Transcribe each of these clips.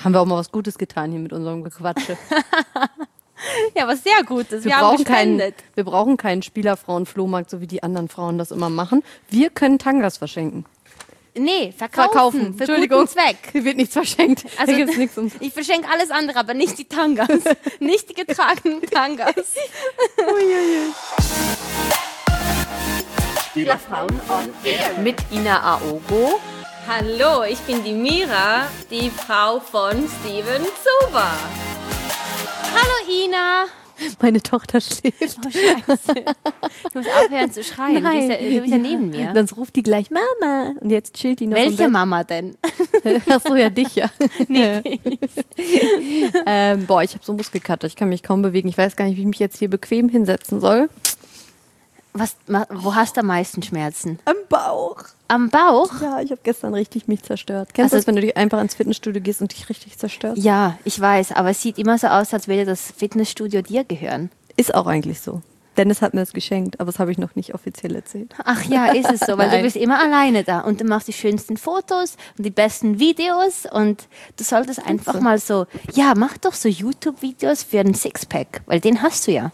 Haben wir auch mal was Gutes getan hier mit unserem Gequatsche. Ja, was sehr Gutes. Wir brauchen keinen Spielerfrauen-Flohmarkt, so wie die anderen Frauen das immer machen. Wir können Tangas verschenken. Nee, verkaufen. Für Entschuldigung. guten Zweck. Hier wird nichts verschenkt. Also, Hier gibt's nichts ich verschenke alles andere, aber nicht die Tangas. Nicht die getragenen Tangas. Spielerfrauen on Air mit Ina Aogo. Hallo, ich bin die Mira, die Frau von Steven Zuber. Hallo Ina. Meine Tochter schläft. Oh Scheiße. Du musst aufhören zu schreien. Nein. Du bist ja neben mir. Sonst ruft die gleich Mama. Und jetzt chillt die noch. Welche Mama denn? Achso, ja, dich ja. Nee. Ich habe so Muskelkater. Ich kann mich kaum bewegen. Ich weiß gar nicht, wie ich mich jetzt hier bequem hinsetzen soll. Wo hast du am meisten Schmerzen? Am Bauch. Am Bauch? Ja, ich habe gestern richtig mich zerstört. Kennst du das, wenn du einfach ins Fitnessstudio gehst und dich richtig zerstörst? Ja, ich weiß, aber es sieht immer so aus, als würde das Fitnessstudio dir gehören. Ist auch eigentlich so. Dennis hat mir das geschenkt, aber das habe ich noch nicht offiziell erzählt. Ach ja, ist es so, weil du bist immer alleine da und du machst die schönsten Fotos und die besten Videos und du solltest einfach mal so, ja, mach doch so YouTube-Videos für einen Sixpack, weil den hast du ja.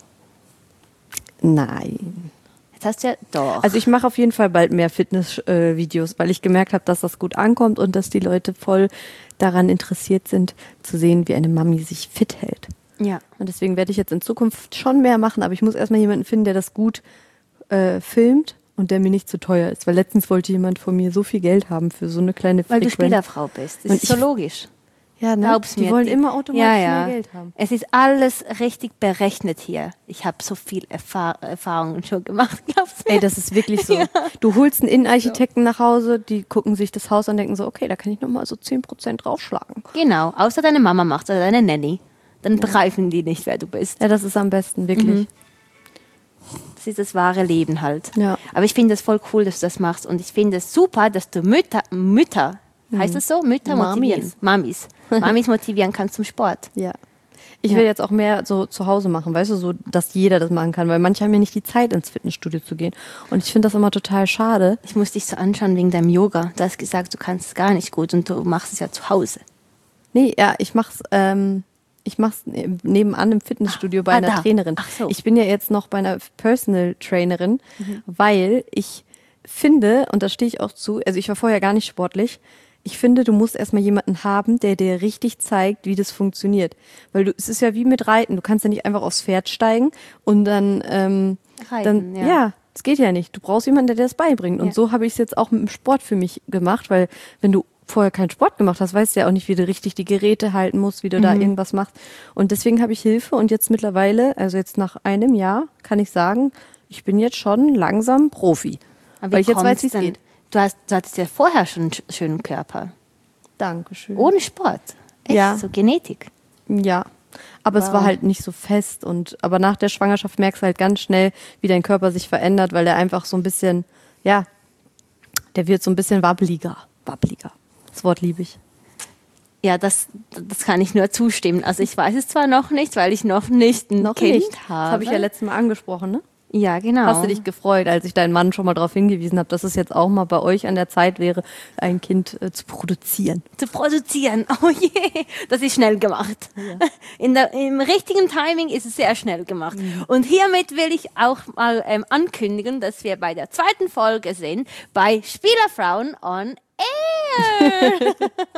Nein. Jetzt hast du ja doch. Also ich mache auf jeden Fall bald mehr Fitness-Videos, weil ich gemerkt habe, dass das gut ankommt und dass die Leute voll daran interessiert sind, zu sehen, wie eine Mami sich fit hält. Ja. Und deswegen werde ich jetzt in Zukunft schon mehr machen, aber ich muss erstmal jemanden finden, der das gut filmt und der mir nicht zu teuer ist. Weil letztens wollte jemand von mir so viel Geld haben für so eine kleine Weil Frequenz. du Spielerfrau bist. Das ist so logisch. Ja, ne? Glaub's mir. Die wollen immer automatisch mehr Geld haben. Es ist alles richtig berechnet hier. Ich habe so viel Erfahrungen schon gemacht, glaubst du mir? Ey, das ist wirklich so. Ja. Du holst einen Innenarchitekten nach Hause, die gucken sich das Haus an und denken so, okay, da kann ich nochmal so 10% draufschlagen. Genau, außer deine Mama macht oder deine Nanny. Dann begreifen die nicht, wer du bist. Ja, das ist am besten, wirklich. Das ist das wahre Leben halt. Ja. Aber ich finde es voll cool, dass du das machst. Und ich finde es super, dass du Mütter, heißt das so? Mütter motivieren. Mamis motivieren kannst zum Sport. Ja. Ich will jetzt auch mehr so zu Hause machen, weißt du, so, dass jeder das machen kann, weil manche haben ja nicht die Zeit, ins Fitnessstudio zu gehen. Und ich finde das immer total schade. Ich muss dich so anschauen wegen deinem Yoga. Du hast gesagt, du kannst es gar nicht gut und du machst es ja zu Hause. Nee, ja, ich mach's nebenan im Fitnessstudio bei einer Trainerin. Ach so. Ich bin ja jetzt noch bei einer Personal Trainerin, weil ich finde, und da stehe ich auch zu, also ich war vorher gar nicht sportlich, ich finde, du musst erstmal jemanden haben, der dir richtig zeigt, wie das funktioniert. Weil es ist ja wie mit Reiten. Du kannst ja nicht einfach aufs Pferd steigen und dann, Reiten, das geht ja nicht. Du brauchst jemanden, der dir das beibringt. Und so habe ich es jetzt auch mit dem Sport für mich gemacht, weil wenn du vorher keinen Sport gemacht hast, weißt du ja auch nicht, wie du richtig die Geräte halten musst, wie du da irgendwas machst. Und deswegen habe ich Hilfe und jetzt mittlerweile, also jetzt nach einem Jahr, kann ich sagen, ich bin jetzt schon langsam Profi. Aber weil ich jetzt weiß, wie es geht. Du hattest ja vorher schon einen schönen Körper. Dankeschön. Ohne Sport. Echt, Ja. so Genetik. Ja, aber es war halt nicht so fest. Aber nach der Schwangerschaft merkst du halt ganz schnell, wie dein Körper sich verändert, weil er einfach so ein bisschen, der wird so ein bisschen wabbeliger. Das Wort liebe ich. Ja, das kann ich nur zustimmen. Also ich weiß es zwar noch nicht, weil ich noch nicht ein Kind habe. Das habe ich ja letztes Mal angesprochen, ne? Ja, genau. Hast du dich gefreut, als ich deinen Mann schon mal darauf hingewiesen habe, dass es jetzt auch mal bei euch an der Zeit wäre, ein Kind zu produzieren? Oh je, das ist schnell gemacht. Ja. Im richtigen Timing ist es sehr schnell gemacht. Und hiermit will ich auch mal ankündigen, dass wir bei der 2. Folge sind, bei Spielerfrauen on Air.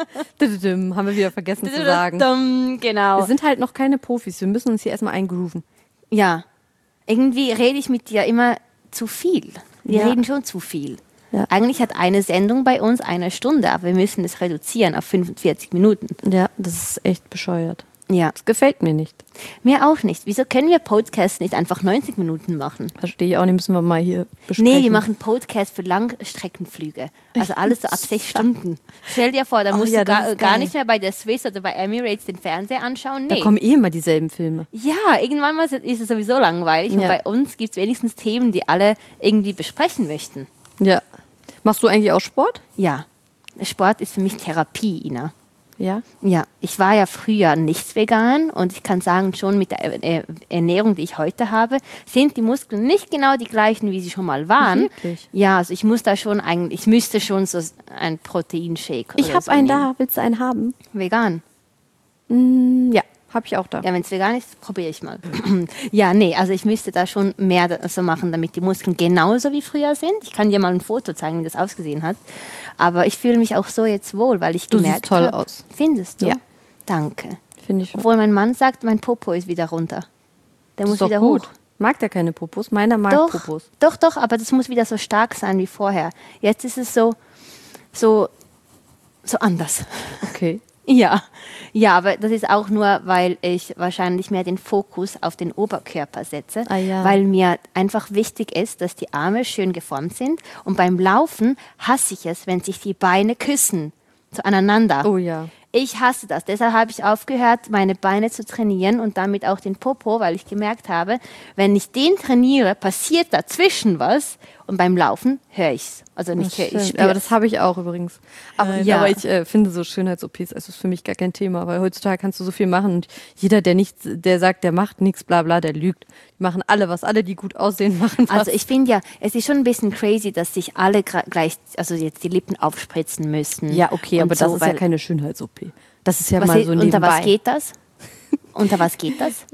Haben wir wieder vergessen zu sagen. Genau. Wir sind halt noch keine Profis, wir müssen uns hier erstmal eingrooven. Ja, irgendwie rede ich mit dir immer zu viel. Wir reden schon zu viel. Ja. Eigentlich hat eine Sendung bei uns 1 Stunde, aber wir müssen es reduzieren auf 45 Minuten. Ja, das ist echt bescheuert. Ja. Das gefällt mir nicht. Mir auch nicht. Wieso können wir Podcasts nicht einfach 90 Minuten machen? Verstehe ich auch nicht, müssen wir mal hier besprechen. Nee, wir machen Podcasts für Langstreckenflüge. Also alles so ab 6 Stunden. Stell dir vor, da musst du gar nicht mehr bei der Swiss oder bei Emirates den Fernseher anschauen. Nee. Da kommen immer dieselben Filme. Ja, irgendwann mal ist es sowieso langweilig. Und bei uns gibt es wenigstens Themen, die alle irgendwie besprechen möchten. Ja. Machst du eigentlich auch Sport? Ja. Sport ist für mich Therapie, Ina. Ja? Ja, ich war ja früher nicht vegan und ich kann sagen, schon mit der Ernährung, die ich heute habe, sind die Muskeln nicht genau die gleichen, wie sie schon mal waren. Wirklich? Ja, also ich müsste schon ein Proteinshake Ich habe einen da. Willst du einen haben? Vegan. Ja, habe ich auch da. Ja, wenn es vegan ist, probiere ich mal. Ja, nee, also ich müsste da schon mehr so machen, damit die Muskeln genauso wie früher sind. Ich kann dir mal ein Foto zeigen, wie das ausgesehen hat. Aber ich fühle mich auch so jetzt wohl, weil ich Du gemerkt siehst toll habe. aus. Findest du? Ja. Danke. Finde ich schon. Obwohl mein Mann sagt, mein Popo ist wieder runter. Der Das muss ist doch wieder gut. hoch. Mag der keine Popos? Meiner mag Doch, Popos. doch, aber das muss wieder so stark sein wie vorher. Jetzt ist es so anders. Okay. Ja, aber das ist auch nur, weil ich wahrscheinlich mehr den Fokus auf den Oberkörper setze, Ah, ja. weil mir einfach wichtig ist, dass die Arme schön geformt sind und beim Laufen hasse ich es, wenn sich die Beine küssen, so aneinander. Oh ja. Ich hasse das. Deshalb habe ich aufgehört, meine Beine zu trainieren und damit auch den Popo, weil ich gemerkt habe, wenn ich den trainiere, passiert dazwischen was und beim Laufen höre ich es. Also nicht höre ich Stimmt. spüre Aber das habe ich auch übrigens. Aber, ja. aber ich finde so Schönheits-OPs, also ist für mich gar kein Thema, weil heutzutage kannst du so viel machen und jeder, der sagt, der macht nichts, bla bla, der lügt. Die machen alle, die gut aussehen, machen was. Also ich finde ja, es ist schon ein bisschen crazy, dass sich alle gleich, also jetzt die Lippen aufspritzen müssen. Ja, okay, und aber das so, ist ja weil- keine Schönheits-OP. Das ist ja was mal ist, so nebenbei. unter was geht das? Unter was geht das?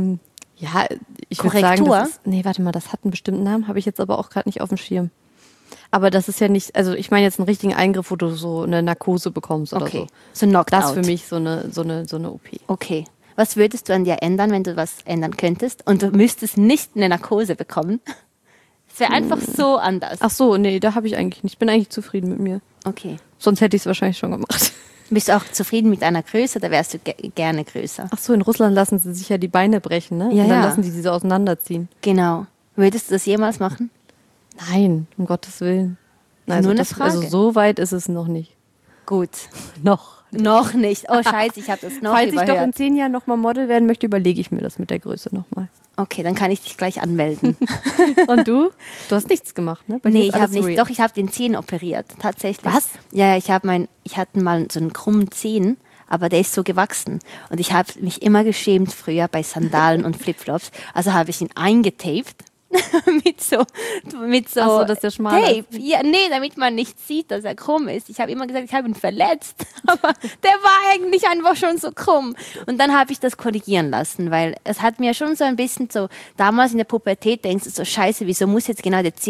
Ja, ich würde sagen, Korrektur? das ist, nee, warte mal, das hat einen bestimmten Namen, habe ich jetzt aber auch gerade nicht auf dem Schirm. Aber das ist ja nicht, also ich meine jetzt einen richtigen Eingriff, wo du so eine Narkose bekommst oder Okay, so. so Knocked Das out. für mich so eine OP. Okay. Was würdest du an dir ändern, wenn du was ändern könntest und du müsstest nicht eine Narkose bekommen? Es wäre einfach so anders. Ach so, nee, da habe ich eigentlich nicht. Ich bin eigentlich zufrieden mit mir. Okay. Sonst hätte ich es wahrscheinlich schon gemacht. Bist du auch zufrieden mit einer Größe oder wärst du gerne größer? Ach so, in Russland lassen sie sich ja die Beine brechen, ne? Ja, Und dann ja. lassen die sie so auseinanderziehen. Genau. Würdest du das jemals machen? Nein, um Gottes Willen. Also, Nur eine Frage. Also so weit ist es noch nicht. Gut. Noch. Noch nicht. Oh scheiße, ich habe das noch Falls ich doch in überhört. 10 Jahren nochmal Model werden möchte, überlege ich mir das mit der Größe nochmal. Okay, dann kann ich dich gleich anmelden. Und du? Du hast nichts gemacht, ne? Bei dir Nee, ist ich habe alles nicht. real. Doch, ich habe den Zehen operiert, tatsächlich. Was? Ja, ich hatte mal so einen krummen Zehen, aber der ist so gewachsen. Und ich habe mich immer geschämt früher bei Sandalen und Flipflops. Also habe ich ihn eingetaped. mit so Ach so, dass der schmal Tape. Ja, nee, damit man nicht sieht, dass er krumm ist. Ich habe immer gesagt, ich habe ihn verletzt, aber der war eigentlich einfach schon so krumm. Und dann habe ich das korrigieren lassen, weil es hat mir schon so ein bisschen so, damals in der Pubertät denkst du so, scheiße, wieso muss jetzt genau der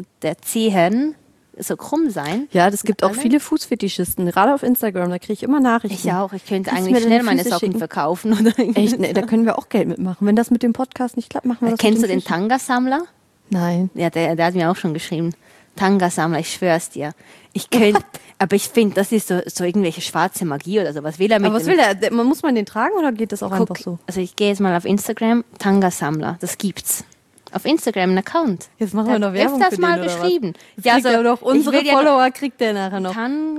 Zehen so krumm sein? Ja, das gibt auch Alle? viele Fußfetischisten, gerade auf Instagram, da kriege ich immer Nachrichten. Ich auch, ich könnte Kannst du eigentlich mir schnell deine meine Füße Socken schicken? verkaufen. Oder Echt, ne, da können wir auch Geld mitmachen. Wenn das mit dem Podcast nicht klappt, machen wir das Kennst du mit den den Füßen. Tanga-Sammler? Nein. Ja, der hat mir auch schon geschrieben. Tanga-Sammler, ich schwör's dir. Ich könnte, aber ich finde, das ist so irgendwelche schwarze Magie oder so. Was will er mit Aber was dem- will der? Muss man den tragen oder geht das auch einfach so? Also ich gehe jetzt mal auf Instagram, Tanga-Sammler, das gibt's. Auf Instagram einen Account. Jetzt machen Der wir hat noch Werbung öfters für mal den, oder was? geschrieben. Jetzt kriegt er doch ich unsere will ja Follower, kriegt der nachher noch.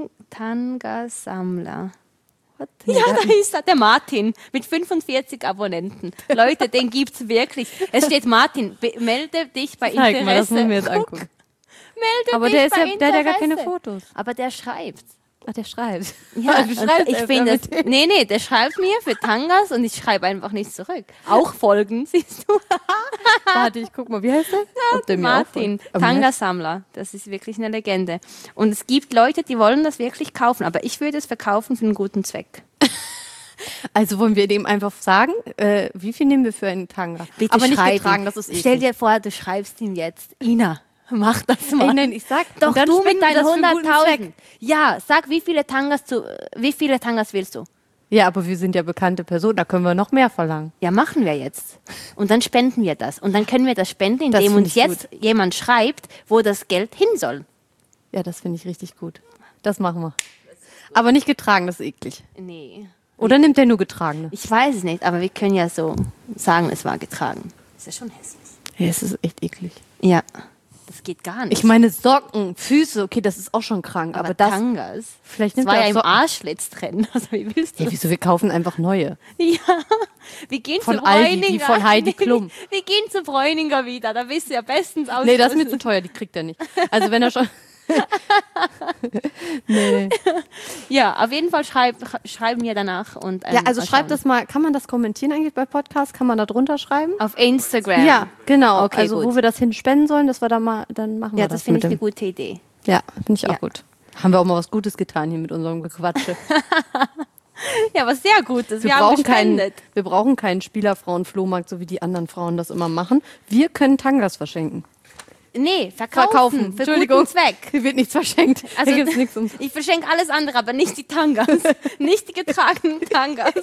Tanga-Sammler. Ja, da ist er, der Martin mit 45 Abonnenten. Leute, den gibt's wirklich. Es steht Martin, melde dich bei Interesse. Zeig mal, das müssen wir jetzt Guck, angucken. melde Aber dich der, ist bei ja, der hat ja gar keine Interesse. Fotos. Aber der schreibt. Ach, der schreibt. Ja, Du und schreibst ich öfter finde mit es. dem. Nee, der schreibt mir für Tangas und ich schreibe einfach nicht zurück. Auch folgen, siehst du? Warte, ich guck mal, wie heißt der? Ob der mir Martin, auch folgt. Tangasammler. Das ist wirklich eine Legende. Und es gibt Leute, die wollen das wirklich kaufen, aber ich würde es verkaufen für einen guten Zweck. Also wollen wir dem einfach sagen, wie viel nehmen wir für einen Tanga? Bitte Aber nicht schreib getragen, ihm. das ist Stell eklig. dir vor, du schreibst ihm jetzt, Ina, mach das mal. Ey, nein, ich sag, Doch, und dann du spenden mit wir deinen das für einen guten 100.000. Zweck. Ja, sag, wie viele Tangas willst du? Ja, aber wir sind ja bekannte Personen, da können wir noch mehr verlangen. Ja, machen wir jetzt. Und dann spenden wir das. Und dann können wir das spenden, Das indem find uns ich jetzt jemand schreibt, wo das Geld hin soll. Ja, das finde ich richtig gut. Das machen wir. Aber nicht getragen, das ist eklig. Nee. Oder nimmt der nur getragene? Ich weiß es nicht, aber wir können ja so sagen, es war getragen. Ist ja schon hässlich. Ja, es ist echt eklig. Ja, das geht gar nicht. Ich meine Socken, Füße, okay, das ist auch schon krank. Aber das, Tangas. vielleicht Das nimmt war er ja auch im Socken. Arschlitz drin. Also wie willst du Ja, das? wieso, wir kaufen einfach neue. Ja, wir gehen Von zu Aldi, Bräuninger. die von Heidi Klum. Wir gehen zu Bräuninger wieder, da bist du ja bestens aus. Nee, das ist mir zu teuer, die kriegt er nicht. Also wenn er schon... nee. Ja, auf jeden Fall schreiben wir danach. Und, Ja, also mal schreibt schauen. das mal, kann man das kommentieren eigentlich bei Podcasts? Kann man da drunter schreiben? Auf Instagram. Ja, genau. Okay, also gut. wo wir das hinspenden sollen, dass wir da mal, dann machen wir Ja, das. das finde ich mit eine dem. gute Idee. Ja, finde ich auch Ja. gut. Haben wir auch mal was Gutes getan hier mit unserem Gequatsche. Ja, was sehr gut ist. Wir brauchen keinen Spielerfrauen-Flohmarkt, so wie die anderen Frauen das immer machen. Wir können Tangas verschenken. Nee, verkaufen. Für Entschuldigung. guten Zweck. Hier wird nichts verschenkt. Also, Hier gibt's nichts ich verschenke alles andere, aber nicht die Tangas. Nicht die getragenen Tangas.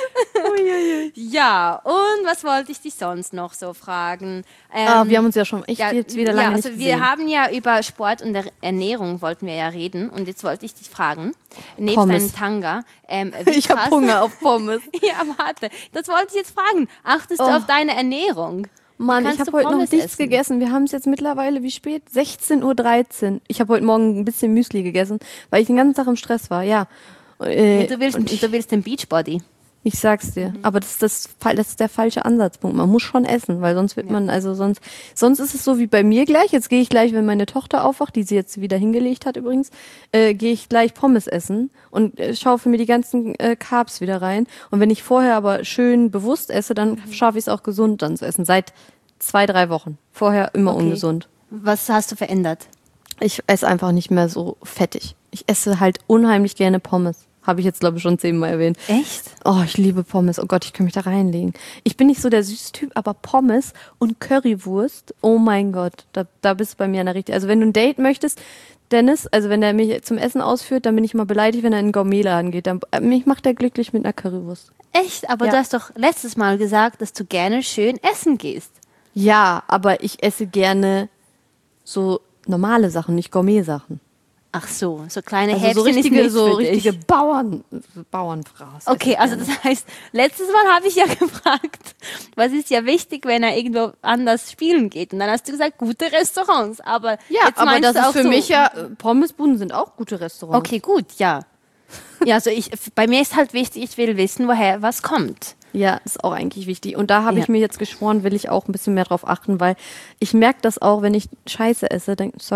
Ja, und was wollte ich dich sonst noch so fragen? Wir haben uns ja schon echt jetzt wieder lange nicht also gesehen. wir haben ja über Sport und Ernährung wollten wir ja reden. Und jetzt wollte ich dich fragen, nebst Pommes. deinem Tanga, Ich habe Hunger auf Pommes. Ja, warte, das wollte ich jetzt fragen. Achtest du auf deine Ernährung? Mann, Kannst ich habe du heute noch Pommes nichts essen? gegessen. Wir haben es jetzt mittlerweile, wie spät? 16:13 Uhr. Ich habe heute Morgen ein bisschen Müsli gegessen, weil ich den ganzen Tag im Stress war, ja. Du willst den Beachbody. Ich sag's dir. Aber das ist der falsche Ansatzpunkt. Man muss schon essen, weil sonst wird man, sonst ist es so wie bei mir gleich. Jetzt gehe ich gleich, wenn meine Tochter aufwacht, die sie jetzt wieder hingelegt hat übrigens, gehe ich gleich Pommes essen und schaufe mir die ganzen Carbs wieder rein. Und wenn ich vorher aber schön bewusst esse, dann schaffe ich es auch gesund dann zu essen. Seit 2-3 Wochen. Vorher immer ungesund. Was hast du verändert? Ich esse einfach nicht mehr so fettig. Ich esse halt unheimlich gerne Pommes. Habe ich jetzt, glaube ich, schon 10-mal erwähnt. Echt? Oh, ich liebe Pommes. Oh Gott, ich kann mich da reinlegen. Ich bin nicht so der Süßtyp, aber Pommes und Currywurst, oh mein Gott, da bist du bei mir an der richtigen. Also wenn du ein Date möchtest, Dennis, also wenn der mich zum Essen ausführt, dann bin ich immer beleidigt, wenn er in einen Gourmetladen geht. Mich macht er glücklich mit einer Currywurst. Echt? Aber Ja. du hast doch letztes Mal gesagt, dass du gerne schön essen gehst. Ja, aber ich esse gerne so normale Sachen, nicht Gourmet-Sachen. Ach so kleine Also Häppchen so richtige, ist nichts für dich. richtige Bauernfraß. Okay, also das heißt, letztes Mal habe ich ja gefragt, was ist ja wichtig, wenn er irgendwo anders spielen geht. Und dann hast du gesagt, gute Restaurants. Aber Ja, jetzt aber meinst das du ist auch für so, mich ja, Pommesbuden sind auch gute Restaurants. Okay, gut, ja. Ja, also bei mir ist halt wichtig, ich will wissen, woher was kommt. Ja, ist auch eigentlich wichtig. Und da habe Ja. ich mir jetzt geschworen, will ich auch ein bisschen mehr drauf achten, weil ich merke das auch, wenn ich Scheiße esse,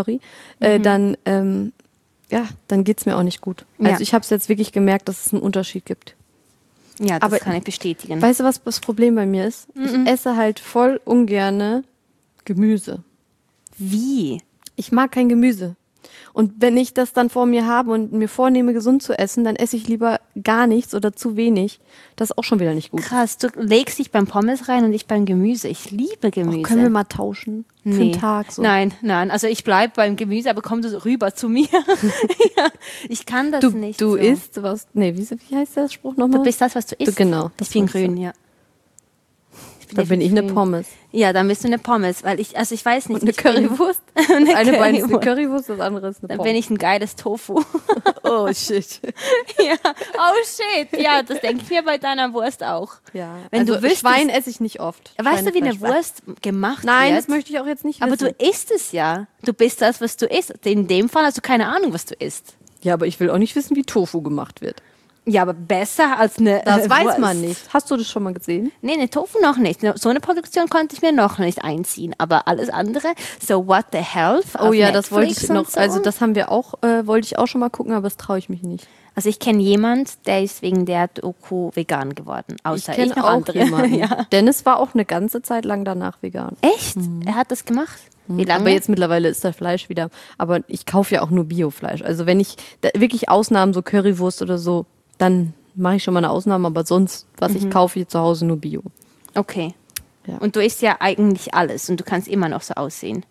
dann geht's mir auch nicht gut. Ja. Also ich habe es jetzt wirklich gemerkt, dass es einen Unterschied gibt. Ja, das Aber- kann ich bestätigen. Weißt du, was das Problem bei mir ist? Ich esse halt voll ungerne Gemüse. Wie? Ich mag kein Gemüse. Und wenn ich das dann vor mir habe und mir vornehme, gesund zu essen, dann esse ich lieber gar nichts oder zu wenig. Das ist auch schon wieder nicht gut. Krass, du legst dich beim Pommes rein und ich beim Gemüse. Ich liebe Gemüse. Können wir mal tauschen? Für einen Tag so. Nein, also ich bleibe beim Gemüse, aber komm du so rüber zu mir. Ja, ich kann das nicht. Du so. isst was. Nee, wie heißt der Spruch nochmal? Du bist das, was du isst. Genau. Ich bin grün, ja. Dann bin ich eine Pommes. Ja, dann bist du eine Pommes, weil ich weiß nicht. Und eine ich bin- Currywurst. eine Das eine Bein ist eine Currywurst. Currywurst, das andere ist eine Dann Pommes. bin ich ein geiles Tofu. Oh shit. Ja. Oh shit. Ja, das denke ich mir bei deiner Wurst auch. Ja. Wenn also du wüsstest- Schwein esse ich nicht oft. Weißt du, wie eine Schweinefleisch. Wurst gemacht Nein, wird? das möchte ich auch jetzt nicht Aber wissen. du isst es ja. Du bist das, was du isst. In dem Fall hast du keine Ahnung, was du isst. Ja, aber ich will auch nicht wissen, wie Tofu gemacht wird. Ja, aber besser als eine Das weiß Wurst. man nicht. Hast du das schon mal gesehen? Nee, eine Tofu noch nicht. So eine Produktion konnte ich mir noch nicht einziehen. Aber alles andere, so What the Health Oh auf ja, das wollte Netflix ich und noch. So. Also das haben wir auch, wollte ich auch schon mal gucken, aber das traue ich mich nicht. Also ich kenne jemand, der ist wegen der Doku vegan geworden. Außer ich, kenne noch auch andere. jemanden. Ja. Dennis war auch eine ganze Zeit lang danach vegan. Echt? Er hat das gemacht? Wie lange? Aber jetzt mittlerweile ist das Fleisch wieder. Aber ich kaufe ja auch nur Biofleisch. Also wenn ich da wirklich Ausnahmen, so Currywurst oder so, dann mache ich schon mal eine Ausnahme. Aber sonst, was ich kaufe hier zu Hause, nur Bio. Okay. Ja. Und du isst ja eigentlich alles und du kannst immer noch so aussehen.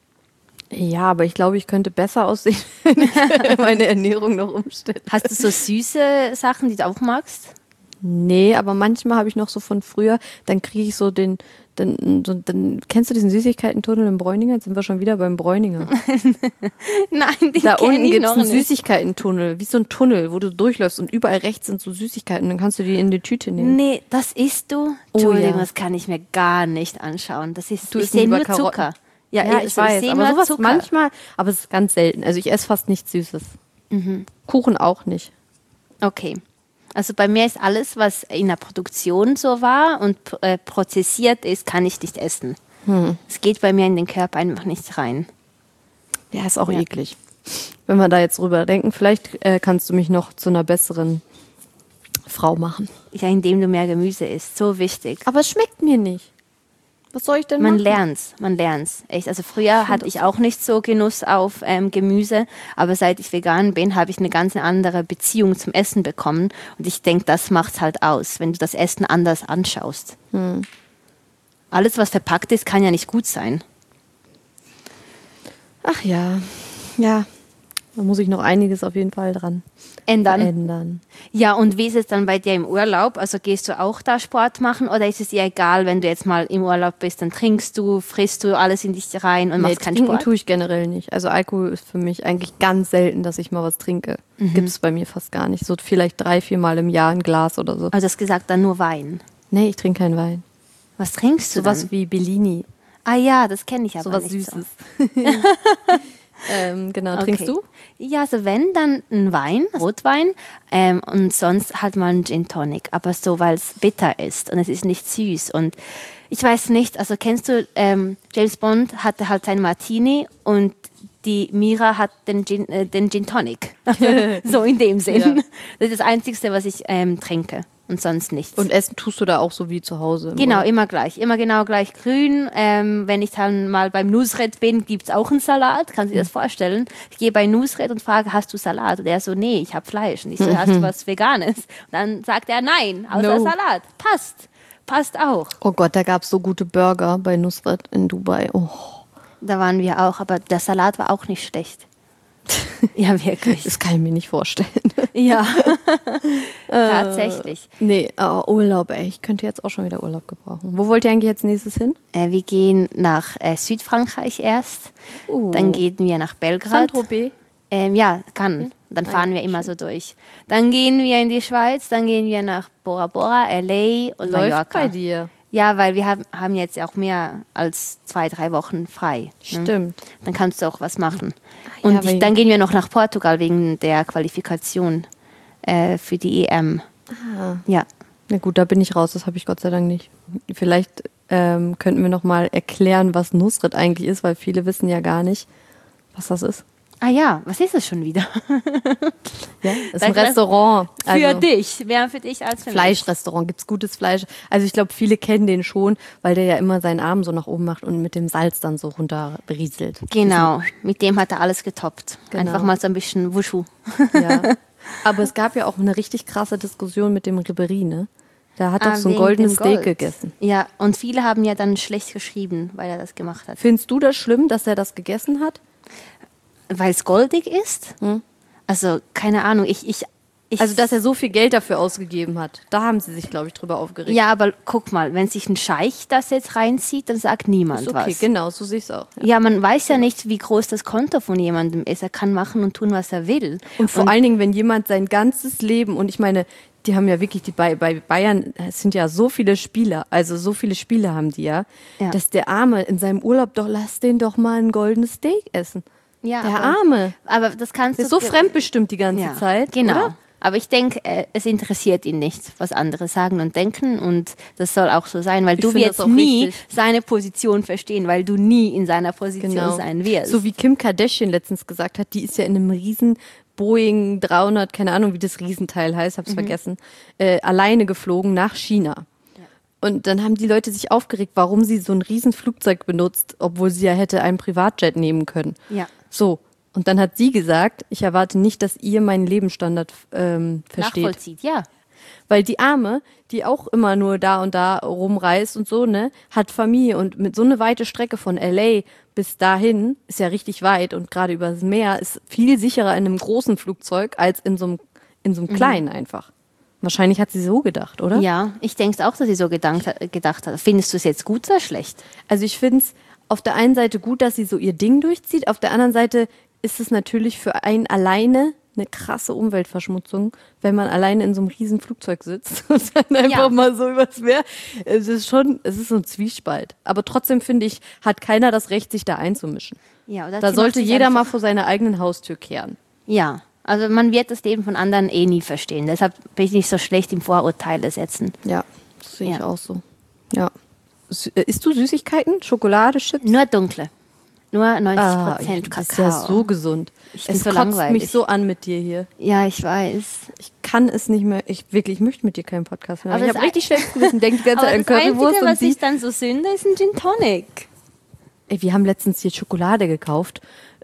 Ja, aber ich glaube, ich könnte besser aussehen, wenn ich meine Ernährung noch umstelle. Hast du so süße Sachen, die du auch magst? Nee, aber manchmal habe ich noch so von früher, dann kriege ich so dann kennst du diesen Süßigkeiten-Tunnel im Bräuninger? Jetzt sind wir schon wieder beim Bräuninger. Nein, den Da kenn unten ich gibt es noch einen nicht. Süßigkeiten-Tunnel, wie so ein Tunnel, wo du durchläufst und überall rechts sind so Süßigkeiten und dann kannst du die in die Tüte nehmen. Nee, das isst du? Oh, Entschuldigung, ja. das kann ich mir gar nicht anschauen. Das ist, Du ich isst sehe lieber nur Karotten. Zucker. Ja, ich also weiß, sehe aber nur sowas Zucker. manchmal, aber es ist ganz selten. Also ich esse fast nichts Süßes. Kuchen auch nicht. Okay. Also bei mir ist alles, was in der Produktion so war und prozessiert ist, kann ich nicht essen. Es geht bei mir in den Körper einfach nicht rein. Ja, ist auch Ja. eklig. Wenn wir da jetzt drüber denken, vielleicht kannst du mich noch zu einer besseren Frau machen. Ja, indem du mehr Gemüse isst. So wichtig. Aber es schmeckt mir nicht. Was soll ich denn Man machen? lernt's. Echt. Also früher hatte ich auch nicht so Genuss auf Gemüse, aber seit ich vegan bin, habe ich eine ganz andere Beziehung zum Essen bekommen. Und ich denke, das macht's halt aus, wenn du das Essen anders anschaust. Alles, was verpackt ist, kann ja nicht gut sein. Ach ja, ja. Da muss ich noch einiges auf jeden Fall dran ändern. Ja, und wie ist es dann bei dir im Urlaub? Also gehst du auch da Sport machen oder ist es dir egal, wenn du jetzt mal im Urlaub bist, dann trinkst du, frisst du alles in dich rein und machst keinen trinken Sport? tue ich generell nicht. Also Alkohol ist für mich eigentlich ganz selten, dass ich mal was trinke. Gibt es bei mir fast gar nicht. So vielleicht 3-4 Mal im Jahr ein Glas oder so. Also du hast gesagt, dann nur Wein. Nee, ich trinke keinen Wein. Was trinkst du Sowas dann? wie Bellini. Ah ja, das kenne ich aber Sowas nicht Süßes. so. Genau, Okay. trinkst du? Ja, also wenn, dann ein Wein, Rotwein und sonst halt mal ein Gin Tonic. Aber so, weil es bitter ist und es ist nicht süß. Und ich weiß nicht, also kennst du, James Bond hatte halt sein Martini und die Mira hat den Gin Tonic. So in dem Sinn. Ja. Das ist das Einzige, was ich trinke und sonst nichts. Und essen tust du da auch so wie zu Hause? Genau, immer gleich. Immer genau gleich grün. Wenn ich dann mal beim Nusret bin, gibt's auch einen Salat. Kannst du dir das vorstellen? Ich gehe bei Nusret und frage, hast du Salat? Und er so, nee, ich habe Fleisch. Und ich so, hast du was Veganes? Und dann sagt er, nein, außer No. Salat. Passt auch. Oh Gott, da gab es so gute Burger bei Nusret in Dubai. Oh, Da waren wir auch, aber der Salat war auch nicht schlecht. Ja, wirklich. das kann ich mir nicht vorstellen. Ja, tatsächlich. Nee, Urlaub, ey. Ich könnte jetzt auch schon wieder Urlaub gebrauchen. Wo wollt ihr eigentlich jetzt nächstes hin? Wir gehen nach Südfrankreich erst. Dann gehen wir nach Belgrad. Saint-Tropez. Ja, kann. Dann fahren wir immer so durch. Dann gehen wir in die Schweiz, dann gehen wir nach Bora Bora, L.A. und Läuft Mallorca. bei dir. Ja, weil wir haben jetzt auch mehr als 2-3 Wochen frei. Ne? Stimmt. Dann kannst du auch was machen. ja, Und weil- dann gehen wir noch nach Portugal wegen der Qualifikation für die EM. Ja. Na gut, da bin ich raus. Das habe ich Gott sei Dank nicht. Vielleicht könnten wir noch mal erklären, was Nusret eigentlich ist, weil viele wissen ja gar nicht, was das ist. Ah ja, was ist es schon wieder? Ja, das ist ein Sag das Restaurant. Für dich. Mehr für dich als für mich. Fleischrestaurant, gibt's gutes Fleisch. Also ich glaube, viele kennen den schon, weil der ja immer seinen Arm so nach oben macht und mit dem Salz dann so runterrieselt. Genau, mit dem hat er alles getoppt. Genau. Einfach mal so ein bisschen Wushu. Ja. Aber es gab ja auch eine richtig krasse Diskussion mit dem Ribéry, ne? Da hat doch so ein wegen goldenes dem Steak Gold. gegessen. Ja, und viele haben ja dann schlecht geschrieben, weil er das gemacht hat. Findest du das schlimm, dass er das gegessen hat? Weil es goldig ist? Also, keine Ahnung, ich Also, dass er so viel Geld dafür ausgegeben hat. Da haben sie sich, glaube ich, drüber aufgeregt. Ja, aber guck mal, wenn sich ein Scheich das jetzt reinzieht, dann sagt niemand ist okay, was. genau, so sehe ich es auch. Ja. Ja, man weiß ja nicht, wie groß das Konto von jemandem ist. Er kann machen und tun, was er will. Und vor allen Dingen, wenn jemand sein ganzes Leben, und ich meine, die haben ja wirklich, bei Bayern, es sind ja so viele Spieler, also so viele Spiele haben die ja, Ja. dass der Arme in seinem Urlaub, doch lass den doch mal ein goldenes Steak essen. Ja, Der aber- Arme. Aber das kannst Der ist so fremdbestimmt die ganze ja, Zeit. Genau. Oder? Aber ich denke, es interessiert ihn nicht, was andere sagen und denken. Und das soll auch so sein, weil Ich du finde wirst das auch nie richtig. seine Position verstehen, weil du nie in seiner Position sein wirst. So wie Kim Kardashian letztens gesagt hat, die ist ja in einem riesen Boeing 300, keine Ahnung, wie das Riesenteil heißt, hab's vergessen, alleine geflogen nach China. Und dann haben die Leute sich aufgeregt, warum sie so ein Riesenflugzeug benutzt, obwohl sie ja hätte einen Privatjet nehmen können. Ja. So. Und dann hat sie gesagt, ich erwarte nicht, dass ihr meinen Lebensstandard versteht. Nachvollzieht, ja. Weil die Arme, die auch immer nur da und da rumreist und so, ne, hat Familie und mit so eine weite Strecke von LA bis dahin ist ja richtig weit und gerade übers Meer ist viel sicherer in einem großen Flugzeug als in so einem kleinen einfach. Wahrscheinlich hat sie so gedacht, oder? Ja, ich denke auch, dass sie so gedacht hat. Findest du es jetzt gut oder schlecht? Also ich finde es auf der einen Seite gut, dass sie so ihr Ding durchzieht, auf der anderen Seite ist es natürlich für einen alleine eine krasse Umweltverschmutzung, wenn man alleine in so einem riesen Flugzeug sitzt und dann einfach Ja. mal so übers Meer. Es ist so ein Zwiespalt. Aber trotzdem finde ich, hat keiner das Recht, sich da einzumischen. Ja, oder Da sie sollte macht sich jeder mal einfach- vor seiner eigenen Haustür kehren. Ja, also man wird das Leben von anderen eh nie verstehen. Deshalb bin ich nicht so schlecht im Vorurteile setzen. Ja, das sehe ich Ja. auch so. Ja. Isst du Süßigkeiten? Schokolade, Chips? Nur dunkle. Nur 90% Das ist Kakao. ja so gesund. Ich bin Es so kotzt langweilig. mich so an mit dir hier. Ja, ich weiß. Ich kann es nicht mehr. Ich möchte mit dir keinen Podcast mehr. Aber Ich das habe richtig schlechtes Gewissen. Denke die ganze Zeit an das Currywurst Einzige, und was sie. ich dann so sünde, ist ein Gin Tonic. Ey, wir haben letztens hier Schokolade gekauft.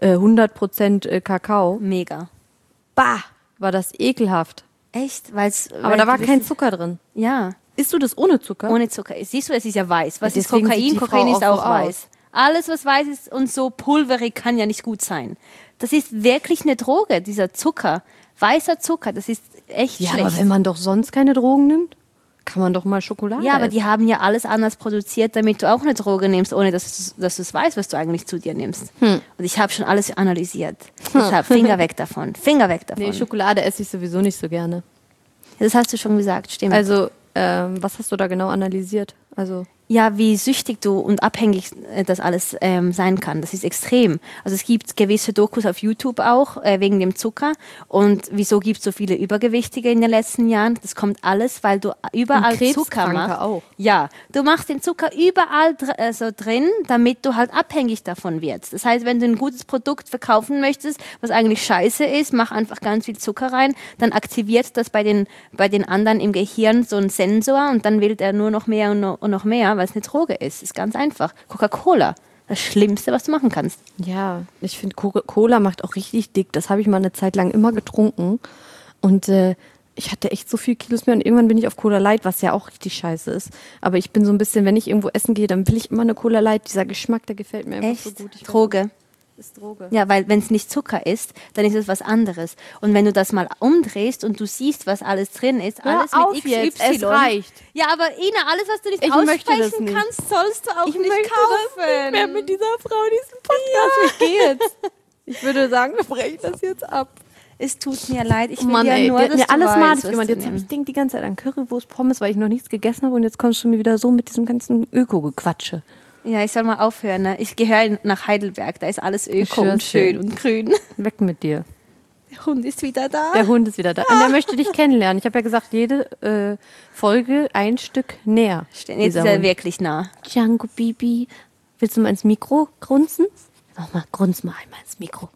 100% Kakao. Mega. Bah, war das ekelhaft. Echt? Aber da war kein Zucker drin. Ja, Isst du das ohne Zucker? ohne Zucker. Siehst du, es ist ja weiß. Was Ja, ist deswegen sieht Kokain? die Frau Kokain ist auch auch so weiß. Alles, was weiß ist und so pulverig, kann ja nicht gut sein. Das ist wirklich eine Droge, dieser Zucker. Weißer Zucker, das ist echt Ja, schlecht. aber wenn man doch sonst keine Drogen nimmt, kann man doch mal Schokolade Ja, aber essen. die haben ja alles anders produziert, damit du auch eine Droge nimmst, ohne dass du es weißt, was du eigentlich zu dir nimmst. Und ich habe schon alles analysiert. Deshalb Finger weg davon. Finger weg davon. Nee, Schokolade esse ich sowieso nicht so gerne. Das hast du schon gesagt, stimmt. Also, was hast du da genau analysiert? Also, Ja, wie süchtig du und abhängig das alles sein kann. Das ist extrem. Also es gibt gewisse Dokus auf YouTube auch wegen dem Zucker. Und wieso gibt es so viele Übergewichtige in den letzten Jahren? Das kommt alles, weil du überall Und Zucker Krebskranke machst. auch. Ja, du machst den Zucker überall so drin, damit du halt abhängig davon wirst. Das heißt, wenn du ein gutes Produkt verkaufen möchtest, was eigentlich scheiße ist, mach einfach ganz viel Zucker rein, dann aktiviert das bei den anderen im Gehirn so einen Sensor und dann will der nur noch mehr und noch mehr, weil es eine Droge ist. Ist ganz einfach. Coca-Cola, das Schlimmste, was du machen kannst. ja, ich finde, Cola macht auch richtig dick. Das habe ich mal eine Zeit lang immer getrunken. Und ich hatte echt so viel Kilos mehr. Und irgendwann bin ich auf Cola Light, was ja auch richtig scheiße ist. Aber ich bin so ein bisschen, wenn ich irgendwo essen gehe, dann will ich immer eine Cola Light. Dieser Geschmack, der gefällt mir einfach so Echt? gut. Ich weiß Droge. nicht, ist Droge. Ja, weil wenn es nicht Zucker ist, dann ist es was anderes. Und wenn du das mal umdrehst und du siehst, was alles drin ist, Hör alles auf mit jetzt, XY. es reicht. Ja, aber Ina, alles, was du nicht Ich möchte das aussprechen nicht. kannst, sollst du auch Ich nicht möchte kaufen. das nicht mehr mit dieser Frau diesen Podcast. Ich gehe jetzt. Ich würde sagen, wir brechen das jetzt ab. Es tut mir leid, ich will Mann, ja ey, nur, der hat dass mir du alles weißt, malig was gemacht. zu Jetzt nehmen. ich denke die ganze Zeit an Currywurst, Pommes, weil ich noch nichts gegessen habe und jetzt kommst du mir wieder so mit diesem ganzen Öko-Gequatsche. Ja, ich soll mal aufhören. Ne? Ich gehöre nach Heidelberg, da ist alles Öko schwör's und schön dir. und grün. Weg mit dir. Der Hund ist wieder da. Der Hund ist wieder da. Und der möchte dich kennenlernen. Ich habe ja gesagt, jede Folge ein Stück näher. Jetzt ist er wirklich nah. Django Bibi. Willst du mal ins Mikro grunzen? Nochmal, grunz mal einmal ins Mikro.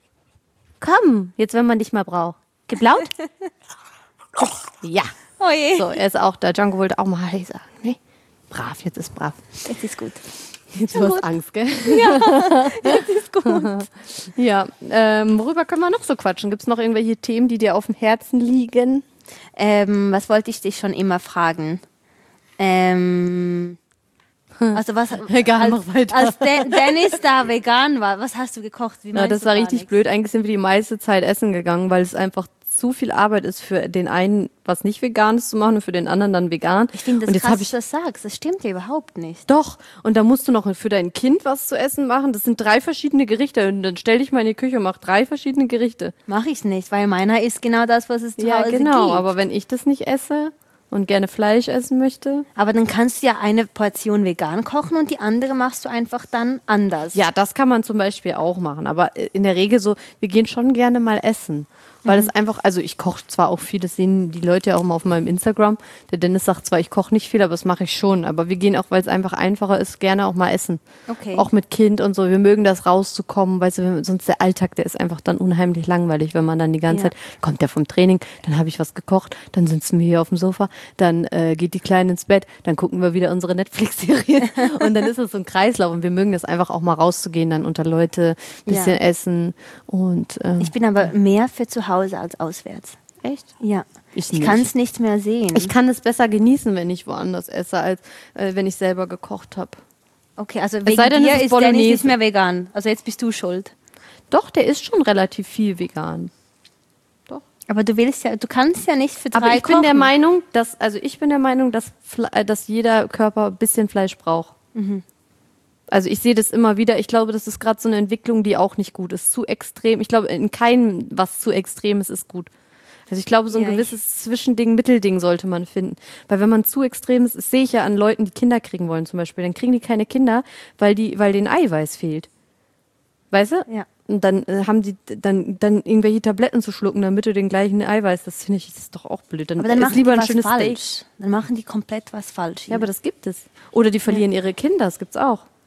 Komm, jetzt wenn man dich mal braucht. Gib laut. Ja. Oh je, So, er ist auch da. Django wollte auch mal Hi sagen. Nee? Brav, jetzt ist brav. jetzt ist gut. Jetzt Ja, hast gut. Angst, gell? Jetzt ist gut. Ja, worüber können wir noch so quatschen? Gibt es noch irgendwelche Themen, die dir auf dem Herzen liegen? Was wollte ich dich schon immer fragen? Also was, Egal, mach weiter. als Dennis da vegan war, was hast du gekocht? Wie Ja, meinst das du war gar richtig nichts? blöd. Eigentlich sind wir die meiste Zeit essen gegangen, weil es einfach zu viel Arbeit ist für den einen, was nicht vegan ist zu machen und für den anderen dann vegan. Ich finde und das jetzt krass, habe dass du das sagst. Das stimmt ja überhaupt nicht. doch. Und da musst du noch für dein Kind was zu essen machen. Das sind 3 verschiedene Gerichte. Und dann stell dich mal in die Küche und mach 3 verschiedene Gerichte. Mache ich nicht, weil meiner ist genau das, was es zu Ja, Hause genau. gibt. Aber wenn ich das nicht esse und gerne Fleisch essen möchte. Aber dann kannst du ja eine Portion vegan kochen und die andere machst du einfach dann anders. Ja, das kann man zum Beispiel auch machen. Aber in der Regel so, wir gehen schon gerne mal essen. Weil es einfach, also ich koche zwar auch viel, das sehen die Leute ja auch mal auf meinem Instagram. Der Dennis sagt zwar, ich koche nicht viel, aber das mache ich schon. Aber wir gehen auch, weil es einfach einfacher ist, gerne auch mal essen. Okay. Auch mit Kind und so. Wir mögen das rauszukommen, weil sonst der Alltag, der ist einfach dann unheimlich langweilig, wenn man dann die ganze Ja. Zeit, kommt der vom Training, dann habe ich was gekocht, dann sitzen wir hier auf dem Sofa, dann geht die Kleine ins Bett, dann gucken wir wieder unsere Netflix-Serie und dann ist es so ein Kreislauf und wir mögen das einfach auch mal rauszugehen, dann unter Leute, bisschen Ja. essen und Ich bin aber mehr für zu Hause als auswärts. echt? Ja. Ich Ich nicht. kann es nicht mehr sehen. Ich kann es besser genießen, wenn ich woanders esse, als wenn ich selber gekocht habe. Okay, also sei wegen denn, dir es ist ist Dennis Bolognese. nicht mehr vegan. Also jetzt bist du schuld. Doch, der ist schon relativ viel vegan. Aber du willst ja, du kannst ja nicht für 3 Aber ich kochen. bin der Meinung, dass dass jeder Körper ein bisschen Fleisch braucht. Also ich sehe das immer wieder. Ich glaube, das ist gerade so eine Entwicklung, die auch nicht gut ist. Zu extrem. Ich glaube, in keinem, was zu extrem ist, ist gut. Also ich glaube, so ein Ja, gewisses Zwischending, Mittelding sollte man finden. Weil wenn man zu extrem ist, das sehe ich ja an Leuten, die Kinder kriegen wollen zum Beispiel. Dann kriegen die keine Kinder, weil denen Eiweiß fehlt. Weißt du? Ja. Und dann haben die dann irgendwelche Tabletten zu schlucken, damit du den gleichen Eiweiß. Das finde ich, das ist doch auch blöd. Aber dann ist machen lieber die ein was schönes falsch. Steak. Dann machen die komplett was falsch. Ja, aber das gibt es. Oder die verlieren ihre Kinder, das gibt's auch.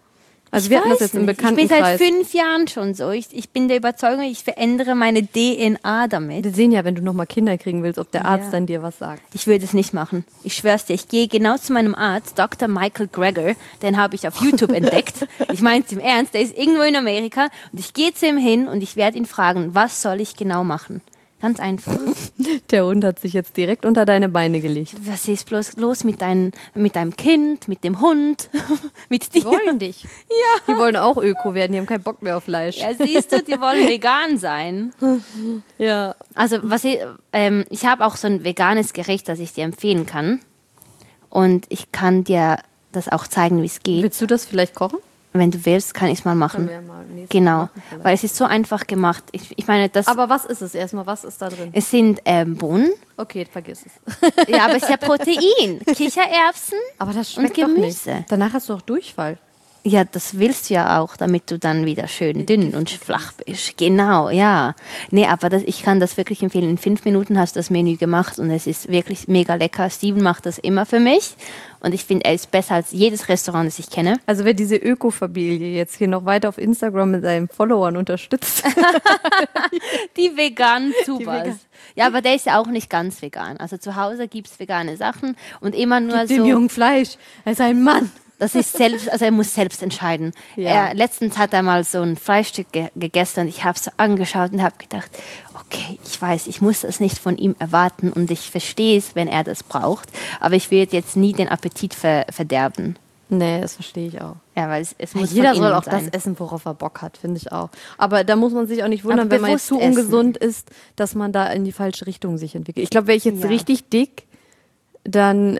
Also wir hatten das jetzt im Bekanntenkreis. Ich bin seit 5 Jahren schon so. Ich bin der Überzeugung, ich verändere meine DNA damit. Wir sehen ja, wenn du nochmal Kinder kriegen willst, ob der Arzt dann dir was sagt. Ich würde es nicht machen. Ich schwör's dir, ich gehe genau zu meinem Arzt, Dr. Michael Greger, den habe ich auf YouTube entdeckt. Ich meine es im Ernst, der ist irgendwo in Amerika und ich gehe zu ihm hin und ich werde ihn fragen, was soll ich genau machen? Ganz einfach. Der Hund hat sich jetzt direkt unter deine Beine gelegt. Was ist bloß los mit deinem Kind, mit dem Hund, mit dir? Die wollen dich. Ja. Die wollen auch Öko werden, die haben keinen Bock mehr auf Fleisch. Ja, siehst du, die wollen vegan sein. Ja. Also ich habe auch so ein veganes Gericht, das ich dir empfehlen kann. Und ich kann dir das auch zeigen, wie es geht. Willst du das vielleicht kochen? Wenn du willst, kann ich es mal machen. Können wir mal nächstes Mal Genau, machen vielleicht. weil es ist so einfach gemacht. Ich meine, das. Aber was ist es erstmal? Was ist da drin? Es sind Bohnen. Okay, vergiss es. Ja, aber es ist ja Protein. Kichererbsen. Aber das schmeckt Und doch Gemüse. nicht. Danach hast du auch Durchfall. Ja, das willst du ja auch, damit du dann wieder schön dünn und flach bist. Genau, ja. Nee, aber ich kann das wirklich empfehlen. In 5 Minuten hast du das Menü gemacht und es ist wirklich mega lecker. Steven macht das immer für mich und ich finde, er ist besser als jedes Restaurant, das ich kenne. Also wer diese Öko-Familie jetzt hier noch weiter auf Instagram mit seinen Followern unterstützt. Die veganen Zubas. vegan- Ja, aber der ist ja auch nicht ganz vegan. Also zu Hause gibt es vegane Sachen und immer nur Gib dem Jungen Fleisch. Er ist ein Mann. Das ist selbst, also er muss selbst entscheiden. Ja. Letztens hat er mal so ein Fleischstück gegessen und ich habe es so angeschaut und habe gedacht, okay, ich weiß, ich muss das nicht von ihm erwarten und ich verstehe es, wenn er das braucht, aber ich will jetzt nie den Appetit verderben. Nee, das verstehe ich auch. Ja, weil es muss Jeder von soll innen auch sein. das essen, worauf er Bock hat, finde ich auch. Aber da muss man sich auch nicht wundern, Aber wenn man jetzt zu bewusst ungesund ist, dass man da in die falsche Richtung sich entwickelt. Ich glaube, wäre ich jetzt Ja. richtig dick, dann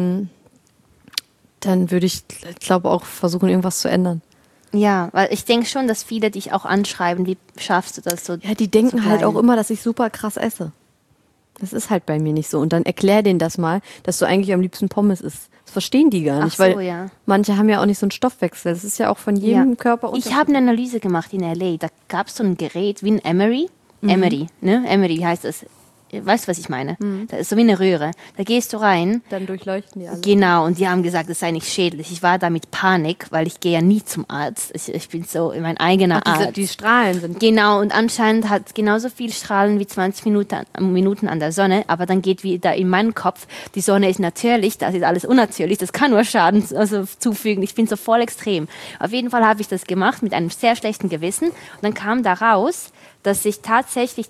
würde ich, glaube auch versuchen, irgendwas zu ändern. Ja, weil ich denke schon, dass viele dich auch anschreiben, wie schaffst du das so? Ja, die denken zu halt bleiben? auch immer, dass ich super krass esse. Das ist halt bei mir nicht so. Und dann erklär denen das mal, dass du eigentlich am liebsten Pommes isst. Das verstehen die gar nicht, Ach so, weil ja. manche haben ja auch nicht so einen Stoffwechsel. Das ist ja auch von jedem Körper Ich habe eine Analyse gemacht in L.A. Da gab es so ein Gerät wie ein Emery. Emery, ne? Emery heißt es. Weißt du, was ich meine? Das ist so wie eine Röhre. Da gehst du rein. Dann durchleuchten die alle. Genau, und die haben gesagt, das sei nicht schädlich. Ich war da mit Panik, weil ich gehe ja nie zum Arzt. Ich bin so mein eigener Arzt. Die Strahlen sind. Genau, und anscheinend hat genauso viel Strahlen wie 20 Minuten an der Sonne, aber dann geht wieder in meinen Kopf, die Sonne ist natürlich, das ist alles unnatürlich, das kann nur Schaden zufügen. Ich bin so voll extrem. Auf jeden Fall habe ich das gemacht mit einem sehr schlechten Gewissen und dann kam da raus, dass ich tatsächlich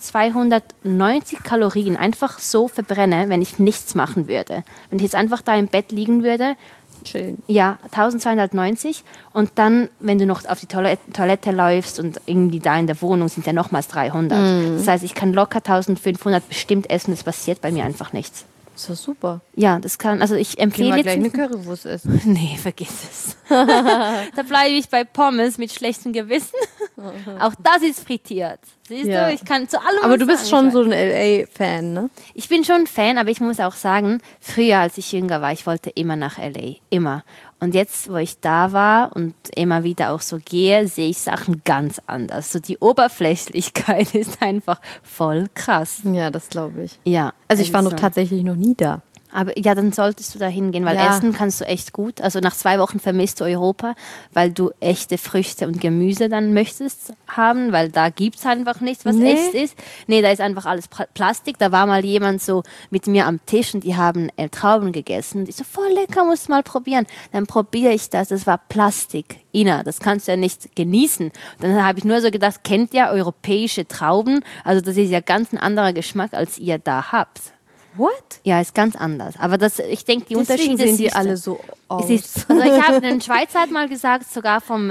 1290 Kalorien einfach so verbrenne, wenn ich nichts machen würde. Wenn ich jetzt einfach da im Bett liegen würde, Chillen. ja, 1290 und dann, wenn du noch auf die Toilette läufst und irgendwie da in der Wohnung sind ja nochmals 300. Das heißt, ich kann locker 1500 bestimmt essen, das passiert bei mir einfach nichts. Das ist super. Ja, das kann, also ich Gehen empfehle wir gleich eine jetzt... Currywurst essen. Nee, vergiss es. Da bleibe ich bei Pommes mit schlechtem Gewissen. Auch das ist frittiert. Siehst Ja. du, ich kann zu allem Aber was du bist sagen. schon so ein LA-Fan, ne? Ich bin schon Fan, aber ich muss auch sagen, früher, als ich jünger war, ich wollte immer nach L.A., immer. Und jetzt, wo ich da war und immer wieder auch so gehe, sehe ich Sachen ganz anders. So die Oberflächlichkeit ist einfach voll krass. Ja, das glaube ich. Ja. Also ich war noch so. tatsächlich noch nie da. Aber ja, dann solltest du da hingehen, weil Ja. essen kannst du echt gut. Also nach 2 Wochen vermisst du Europa, weil du echte Früchte und Gemüse dann möchtest haben, weil da gibt's einfach nichts, was Nee. echt ist. Nee, da ist einfach alles Plastik. Da war mal jemand so mit mir am Tisch und die haben Trauben gegessen. Die so, voll lecker, musst du mal probieren. Dann probiere ich das, das war Plastik. Ina, das kannst du ja nicht genießen. Dann habe ich nur so gedacht, kennt ihr europäische Trauben? Also das ist ja ganz ein anderer Geschmack, als ihr da habt. What? Ja, ist ganz anders. Aber das, ich denke, die Deswegen Unterschiede sehen die siehst du. alle so aus. Es ist, also ich habe einen Schweizer hat mal gesagt, sogar vom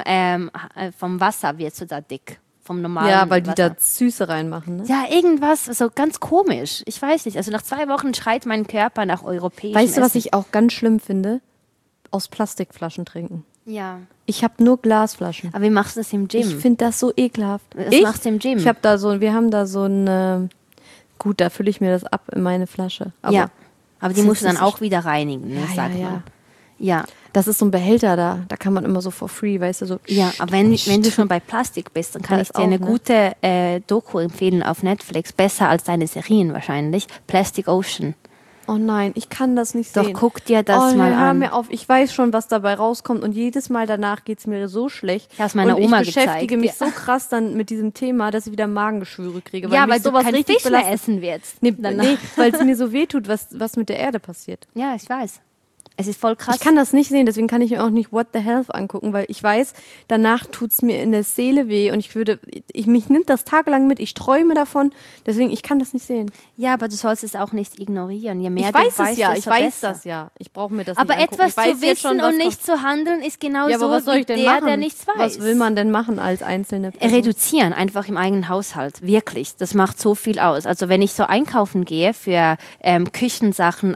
Wasser wirst du da dick. Vom normalen Ja, weil die Wasser. da Süße reinmachen, ne? Ja, irgendwas, so ganz komisch. Ich weiß nicht. Also nach 2 Wochen schreit mein Körper nach europäischem Weißt du, was Essen. ich auch ganz schlimm finde? Aus Plastikflaschen trinken. Ja. Ich habe nur Glasflaschen. Aber wie machst du das im Gym? Ich finde das so ekelhaft. Was machst du im Gym? Wir haben da so ein, gut, da fülle ich mir das ab in meine Flasche. Aber ja. Aber die das musst du ist dann so auch wieder reinigen, ne, Ja, sagt ja, ja. man. Ja. das ist so ein Behälter da kann man immer so for free, weißt du, so. Ja, aber wenn du schon bei Plastik bist, dann kann Das ich dir eine auch, ne? gute Doku empfehlen auf Netflix, besser als deine Serien wahrscheinlich. Plastic Ocean. Oh nein, ich kann das nicht Doch, sehen. guck dir das mal hör an. mir auf. Ich weiß schon, was dabei rauskommt und jedes Mal danach geht's mir so schlecht. Ich hab's meiner und Oma ich beschäftige gezeigt, mich so krass dann mit diesem Thema, dass ich wieder Magengeschwüre kriege. Ja, mich weil du sowas kein richtig Fisch mehr belastet. essen wirst. Nee, danach. nee, weil es mir so wehtut, was mit der Erde passiert. Ja, ich weiß. Es ist voll krass. Ich kann das nicht sehen, deswegen kann ich mir auch nicht What the Health angucken, weil ich weiß, danach tut's mir in der Seele weh und mich nimmt das tagelang mit, ich träume davon, deswegen, ich kann das nicht sehen. Ja, aber du sollst es auch nicht ignorieren. Je mehr Ich weiß du weißt, es ja, ich desto weiß besser. das ja. Ich brauche mir das Aber nicht angucken. etwas Ich weiß zu jetzt wissen schon, was und nicht zu handeln ist genauso ja, aber was soll wie ich denn der, machen? der nichts weiß. Was will man denn machen als einzelne Person? Reduzieren, einfach im eigenen Haushalt. Wirklich. Das macht so viel aus. Also wenn ich so einkaufen gehe für Küchensachen,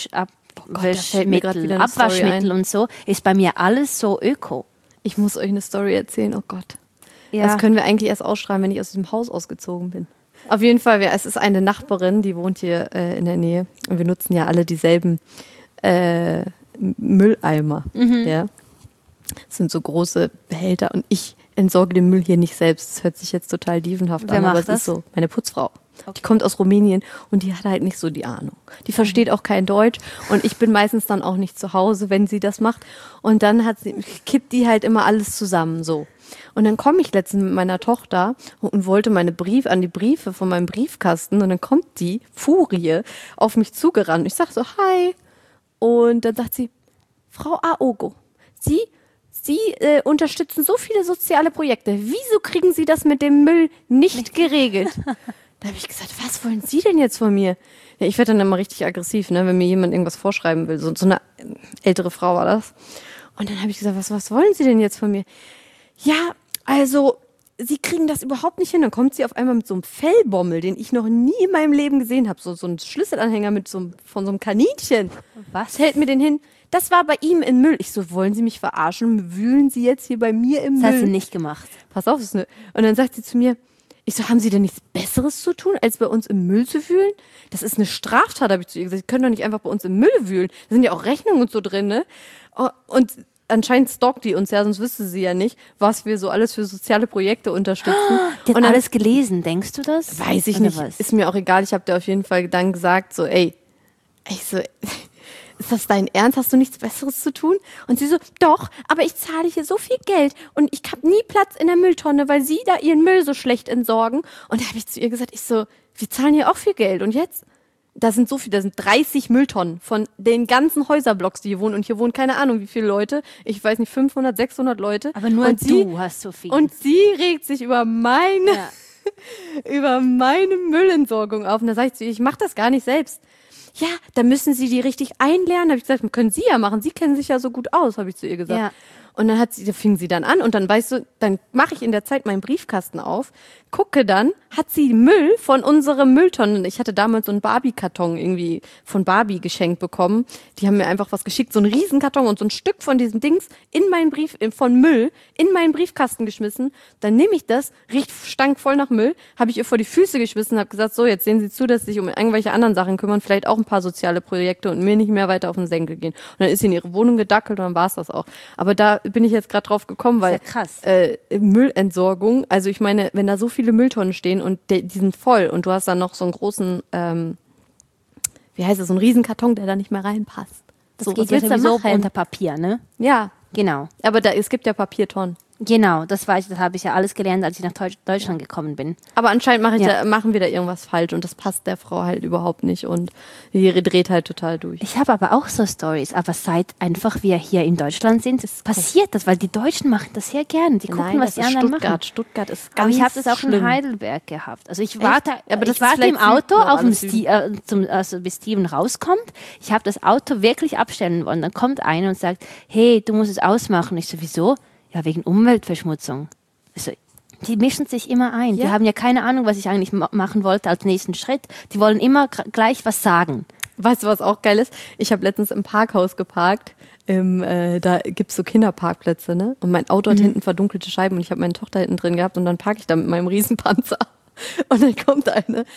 fällt mir grad wieder eine Abwaschmittel Story ein. und so, ist bei mir alles so öko. Ich muss euch eine Story erzählen, oh Gott. Ja. Das können wir eigentlich erst ausschreiben, wenn ich aus diesem Haus ausgezogen bin. Auf jeden Fall, es ist eine Nachbarin, die wohnt hier in der Nähe. Und wir nutzen ja alle dieselben Mülleimer. Ja. Das sind so große Behälter und ich entsorge den Müll hier nicht selbst. Das hört sich jetzt total dievenhaft Wer an, aber macht es das? ist so. Meine Putzfrau. Die kommt aus Rumänien und die hat halt nicht so die Ahnung. Die versteht auch kein Deutsch und ich bin meistens dann auch nicht zu Hause, wenn sie das macht. Und dann kippt die halt immer alles zusammen so. Und dann komme ich letztens mit meiner Tochter und wollte die Briefe von meinem Briefkasten und dann kommt die Furie auf mich zugerannt. Ich sag so, hi. Und dann sagt sie, Frau Aogo, Sie unterstützen so viele soziale Projekte. Wieso kriegen Sie das mit dem Müll nicht geregelt? Da habe ich gesagt, was wollen Sie denn jetzt von mir? Ja, ich werde dann immer richtig aggressiv, ne, wenn mir jemand irgendwas vorschreiben will. So eine ältere Frau war das. Und dann habe ich gesagt, was wollen Sie denn jetzt von mir? Ja, also, Sie kriegen das überhaupt nicht hin. Dann kommt sie auf einmal mit so einem Fellbommel, den ich noch nie in meinem Leben gesehen habe. So ein Schlüsselanhänger von so einem Kaninchen. Was? Hält mir den hin. Das war bei ihm im Müll. Ich so, wollen Sie mich verarschen? Wühlen Sie jetzt hier bei mir im Das Müll? hast du nicht gemacht. Pass auf, das ist und dann sagt sie zu mir, ich so, haben Sie denn nichts Besseres zu tun, als bei uns im Müll zu wühlen? Das ist eine Straftat, habe ich zu ihr gesagt. Sie können doch nicht einfach bei uns im Müll wühlen. Da sind ja auch Rechnungen und so drin, ne? Und anscheinend stalkt die uns ja, sonst wüsste sie ja nicht, was wir so alles für soziale Projekte unterstützen. Die hat und dann, alles gelesen, denkst du das? weiß ich Oder nicht, was? ist mir auch egal. Ich habe dir auf jeden Fall dann gesagt, so, ey, ich so, ist das dein Ernst? Hast du nichts Besseres zu tun? Und sie so, doch, aber ich zahle hier so viel Geld und ich habe nie Platz in der Mülltonne, weil sie da ihren Müll so schlecht entsorgen. Und da habe ich zu ihr gesagt, ich so, wir zahlen hier auch viel Geld. Und jetzt? Da sind 30 Mülltonnen von den ganzen Häuserblocks, die hier wohnen. Und hier wohnen keine Ahnung, wie viele Leute. Ich weiß nicht, 500, 600 Leute. Aber nur und du hast so viel. Und sie regt sich über meine Müllentsorgung auf. Und da sage ich zu ihr, ich mache das gar nicht selbst. Ja, da müssen Sie die richtig einlernen. Habe ich gesagt, können Sie ja machen. Sie kennen sich ja so gut aus, habe ich zu ihr gesagt. Ja. Und dann fing sie dann an und dann weißt du, dann mache ich in der Zeit meinen Briefkasten auf, gucke dann, hat sie Müll von unserem Mülltonnen. Ich hatte damals so einen Barbie-Karton irgendwie von Barbie geschenkt bekommen. Die haben mir einfach was geschickt, so einen Riesenkarton und so ein Stück von diesen Dings von Müll in meinen Briefkasten geschmissen. Dann nehme ich das, stank voll nach Müll, habe ich ihr vor die Füße geschmissen, habe gesagt, so, jetzt sehen Sie zu, dass Sie sich um irgendwelche anderen Sachen kümmern, vielleicht auch ein paar soziale Projekte und mir nicht mehr weiter auf den Senkel gehen. Und dann ist sie in ihre Wohnung gedackelt und dann war es das auch. Aber da bin ich jetzt gerade drauf gekommen, weil Sehr krass. Müllentsorgung, also ich meine, wenn da so viele Mülltonnen stehen und die sind voll und du hast dann noch so einen großen, so einen Riesenkarton, der da nicht mehr reinpasst. Das so, geht was ja willst du da sowieso machen? unter Papier, ne? Ja, Genau. aber es gibt ja Papiertonnen. Genau, das habe ich ja alles gelernt, als ich nach Deutschland gekommen bin. Aber anscheinend Ja. machen wir da irgendwas falsch und das passt der Frau halt überhaupt nicht und die dreht halt total durch. Ich habe aber auch so Stories, aber seit einfach wir hier in Deutschland sind, passiert das, weil die Deutschen machen das sehr gerne. Die gucken, was die das ist anderen machen. Stuttgart ist ganz Aber ich habe das auch schlimm. in Heidelberg gehabt. Also ich warte, Aber das ich ist warte im vielleicht Auto Süden, auf alles bis Steven rauskommt. Ich habe das Auto wirklich abstellen wollen. Dann kommt einer und sagt, hey, du musst es ausmachen. Ich so, wieso? Ja, wegen Umweltverschmutzung. Also, die mischen sich immer ein. Die Ja. haben ja keine Ahnung, was ich eigentlich machen wollte als nächsten Schritt. Die wollen immer gleich was sagen. Weißt du, was auch geil ist? Ich habe letztens im Parkhaus geparkt. Da gibt's so Kinderparkplätze, ne? Und mein Auto hat hinten verdunkelte Scheiben und ich habe meine Tochter hinten drin gehabt und dann parke ich da mit meinem Riesenpanzer. Und dann kommt eine.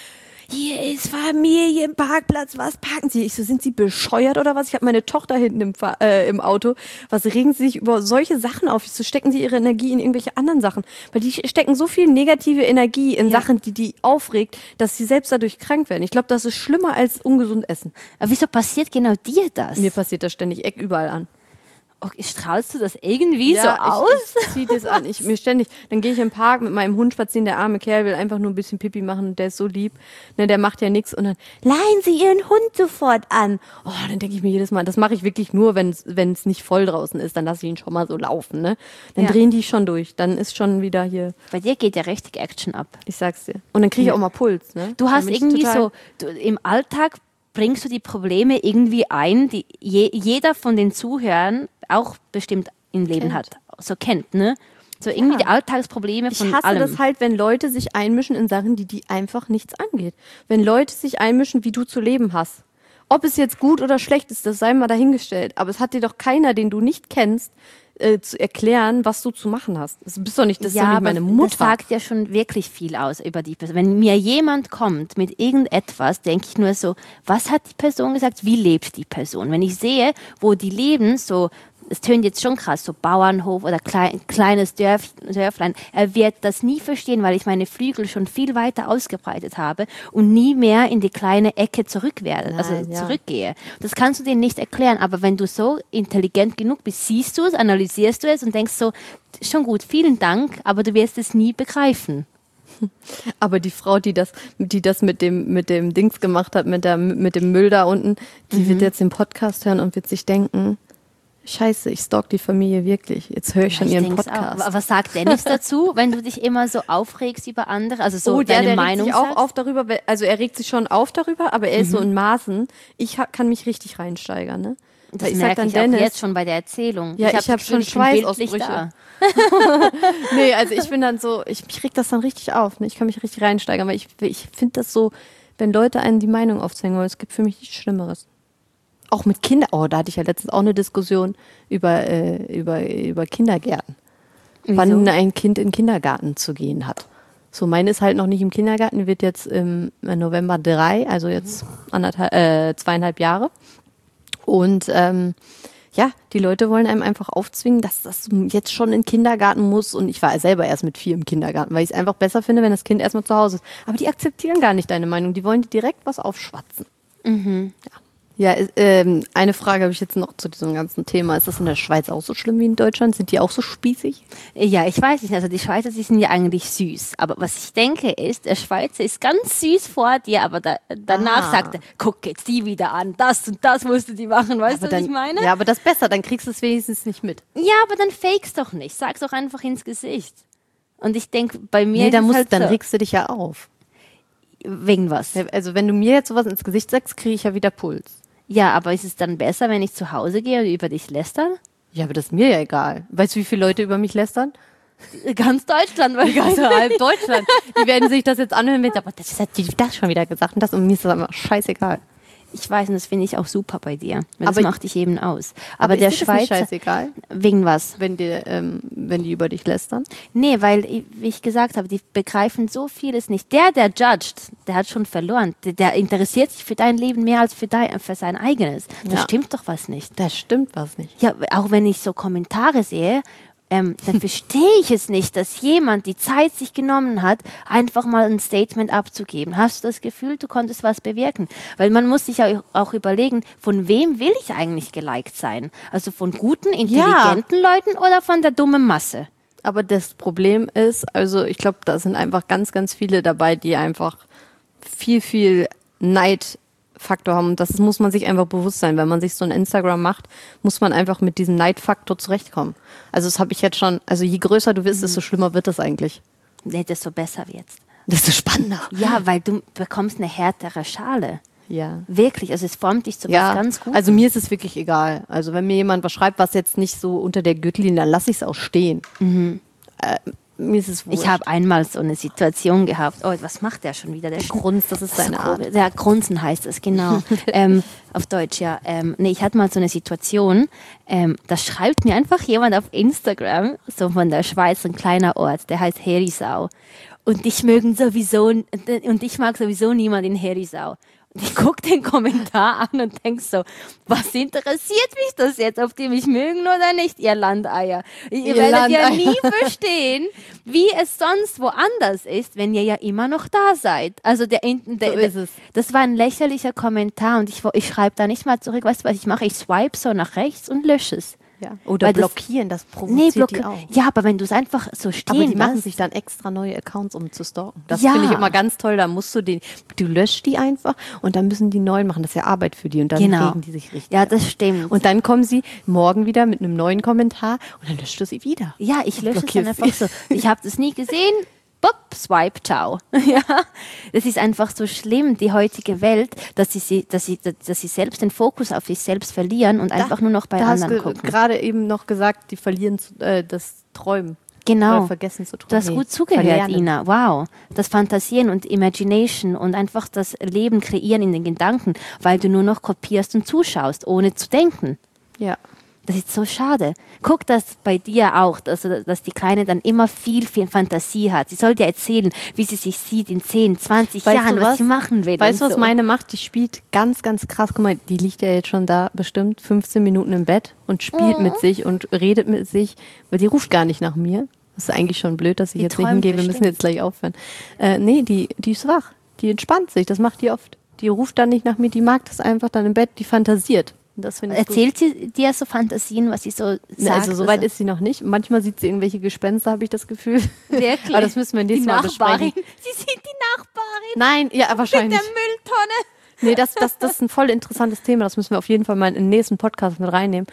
hier ist Familienparkplatz, was parken Sie? Ich so, sind Sie bescheuert oder was? Ich habe meine Tochter hinten im Auto. Was regen Sie sich über solche Sachen auf? So stecken Sie Ihre Energie in irgendwelche anderen Sachen? Weil die stecken so viel negative Energie in Sachen, die aufregt, dass sie selbst dadurch krank werden. Ich glaube, das ist schlimmer als ungesund essen. Aber wieso passiert genau dir das? Mir passiert das ständig, überall an. Okay, strahlst du das irgendwie so aus? Ich zieh das an. Dann gehe ich im Park mit meinem Hund spazieren, der arme Kerl will einfach nur ein bisschen Pipi machen und der ist so lieb. Ne, der macht ja nichts und dann leihen Sie Ihren Hund sofort an. Oh, dann denke ich mir jedes Mal, das mache ich wirklich nur, wenn es nicht voll draußen ist, dann lasse ich ihn schon mal so laufen. Ne? Dann drehen die schon durch, dann ist schon wieder hier. Bei dir geht ja richtig Action ab. Ich sag's dir. Und dann kriege ich auch mal Puls. Ne? Du hast irgendwie im Alltag bringst du die Probleme irgendwie ein, die jeder von den Zuhörern auch bestimmt im Leben kennt, ne? So irgendwie die Alltagsprobleme von allem. Ich hasse das halt, wenn Leute sich einmischen in Sachen, die einfach nichts angeht. Wenn Leute sich einmischen, wie du zu leben hast. Ob es jetzt gut oder schlecht ist, das sei mal dahingestellt. Aber es hat dir doch keiner, den du nicht kennst, zu erklären, was du zu machen hast. Das ist doch nicht meine Mutter. Das sagt ja schon wirklich viel aus über die Person. Wenn mir jemand kommt mit irgendetwas, denke ich nur so, was hat die Person gesagt, wie lebt die Person? Wenn ich sehe, wo die leben, so, es tönt jetzt schon krass, so Bauernhof oder kleines Dörflein. Er wird das nie verstehen, weil ich meine Flügel schon viel weiter ausgebreitet habe und nie mehr in die kleine Ecke zurückgehe. Das kannst du denen nicht erklären, aber wenn du so intelligent genug bist, siehst du es, analysierst du es und denkst so, schon gut, vielen Dank, aber du wirst es nie begreifen. Aber die Frau, die das mit dem Dings gemacht hat, mit dem Müll da unten, die wird jetzt den Podcast hören und wird sich denken, Scheiße, ich stalk die Familie wirklich. Jetzt höre ich schon ihren Podcast. Aber was sagt Dennis dazu, wenn du dich immer so aufregst über andere? Also so deine Meinung regt sich auch auf darüber. Also er regt sich schon auf darüber, aber er ist so in Maßen. Ich kann mich richtig reinsteigern. Ne? Das merke ich auch jetzt schon bei der Erzählung. Ja, ich habe schon Schweißausbrüche. Nee, also ich bin dann so, mich regt das dann richtig auf. Ne? Ich kann mich richtig reinsteigern, weil ich finde das so, wenn Leute einen die Meinung aufzwingen wollen, es gibt für mich nichts Schlimmeres. Auch mit Kindern. Oh, da hatte ich ja letztens auch eine Diskussion über Kindergärten. Wieso? Wann ein Kind in den Kindergarten zu gehen hat. So, meine ist halt noch nicht im Kindergarten, die wird jetzt im November 3, also jetzt 2,5 Jahre. Und die Leute wollen einem einfach aufzwingen, dass das jetzt schon in den Kindergarten muss. Und ich war selber erst mit 4 im Kindergarten, weil ich es einfach besser finde, wenn das Kind erstmal zu Hause ist. Aber die akzeptieren gar nicht deine Meinung, die wollen dir direkt was aufschwatzen. Mhm. Ja, eine Frage habe ich jetzt noch zu diesem ganzen Thema. Ist das in der Schweiz auch so schlimm wie in Deutschland? Sind die auch so spießig? Ja, ich weiß nicht. Also die Schweizer, die sind ja eigentlich süß. Aber was ich denke ist, der Schweizer ist ganz süß vor dir, aber danach sagt er, guck jetzt die wieder an, das und das musst du die machen. Weißt du, was ich meine? Ja, aber das ist besser, dann kriegst du es wenigstens nicht mit. Ja, aber dann fakest doch nicht. Sag's doch einfach ins Gesicht. Und ich denke, bei mir ist es halt dann regst du dich ja auf. Wegen was? Also wenn du mir jetzt sowas ins Gesicht sagst, kriege ich ja wieder Puls. Ja, aber ist es dann besser, wenn ich zu Hause gehe und über dich lästern? Ja, aber das ist mir ja egal. Weißt du, wie viele Leute über mich lästern? Ganz Deutschland, weil also halb Deutschland. Die werden sich das jetzt anhören und sagen, aber das hat die das schon wieder gesagt und mir ist das immer scheißegal. Ich weiß, und das finde ich auch super bei dir. Das macht dich eben aus. Aber der ist dir das nicht scheißegal? Wegen was? Wenn die über dich lästern? Nee, weil, wie ich gesagt habe, die begreifen so vieles nicht. Der judgt, der hat schon verloren. Der interessiert sich für dein Leben mehr als für sein eigenes. Da stimmt doch was nicht. Da stimmt was nicht. Ja, auch wenn ich so Kommentare sehe, dann verstehe ich es nicht, dass jemand die Zeit sich genommen hat, einfach mal ein Statement abzugeben. Hast du das Gefühl, du konntest was bewirken? Weil man muss sich ja auch überlegen, von wem will ich eigentlich geliked sein? Also von guten, intelligenten Leuten oder von der dummen Masse? Aber das Problem ist, also ich glaube, da sind einfach ganz, ganz viele dabei, die einfach viel, viel Neidfaktor haben. Und das muss man sich einfach bewusst sein. Wenn man sich so ein Instagram macht, muss man einfach mit diesem Neidfaktor zurechtkommen. Also das habe ich jetzt schon, also je größer du wirst, desto schlimmer wird das eigentlich. Nee, desto besser wird's. Desto spannender. Ja, weil du bekommst eine härtere Schale. Ja. Wirklich, also es formt dich zu was ganz Gutes. Also mir ist es wirklich egal. Also wenn mir jemand was schreibt, was jetzt nicht so unter der Gürtellinie, dann lasse ich es auch stehen. Mir ist es wurscht. Ich habe einmal so eine Situation gehabt. Oh, was macht der schon wieder? Der Grunzt, das ist seine Art. Der Grunzen heißt es, genau. Auf Deutsch, ja. Ich hatte mal so eine Situation, da schreibt mir einfach jemand auf Instagram, so von der Schweiz, ein kleiner Ort, der heißt Herisau. und ich mag sowieso niemand in Herisau. Und ich gucke den Kommentar an und denk so, was interessiert mich das jetzt, ob die mich mögen oder nicht, ihr Landeier? Ihr werdet ja nie verstehen, wie es sonst woanders ist, wenn ihr ja immer noch da seid. Also so ist es. Das war ein lächerlicher Kommentar und ich schreibe da nicht mal zurück, weißt du, was ich mache? Ich swipe so nach rechts und lösche es. Ja. Oder blockieren, das provoziert die auch. Ja, aber wenn du es einfach so stehen lässt. Aber die machen sich dann extra neue Accounts, um zu stalken. Das finde ich immer ganz toll. Da musst du löscht die einfach und dann müssen die neuen machen. Das ist ja Arbeit für die und dann regen die sich richtig. Ja, das stimmt. Und dann kommen sie morgen wieder mit einem neuen Kommentar und dann löscht du sie wieder. Ja, ich lösche es dann einfach so. Ich habe das nie gesehen. Bop, swipe, ciao. Ja, das ist einfach so schlimm, die heutige Welt, dass sie selbst den Fokus auf sich selbst verlieren und einfach nur noch bei anderen gucken. Du hast gerade eben noch gesagt, die verlieren das Träumen. Genau. Oder vergessen zu träumen. Du hast gut zugehört, Verlernen. Ina. Wow. Das Fantasieren und Imagination und einfach das Leben kreieren in den Gedanken, weil du nur noch kopierst und zuschaust, ohne zu denken. Ja. Das ist so schade. Guck das bei dir auch, dass die Kleine dann immer viel Fantasie hat. Sie soll dir erzählen, wie sie sich sieht in 10, 20 Jahren, was sie machen will. Weißt du, was meine macht? Die spielt ganz, ganz krass. Guck mal, die liegt ja jetzt schon da bestimmt 15 Minuten im Bett und spielt mit sich und redet mit sich, weil die ruft gar nicht nach mir. Das ist eigentlich schon blöd, dass ich jetzt nicht hingehe. Wir müssen jetzt gleich aufhören. Nee, die ist wach. Die entspannt sich. Das macht die oft. Die ruft dann nicht nach mir. Die mag das einfach dann im Bett. Die fantasiert. Das erzählt sie dir so Fantasien, was sie so sagt? Also so weit ist sie noch nicht. Manchmal sieht sie irgendwelche Gespenster, habe ich das Gefühl. Wirklich? Aber das müssen wir nächstes Mal besprechen. Sie sieht die Nachbarin. Nein, ja, wahrscheinlich. Mit der Mülltonne. Nee, das ist ein voll interessantes Thema. Das müssen wir auf jeden Fall mal in den nächsten Podcast mit reinnehmen.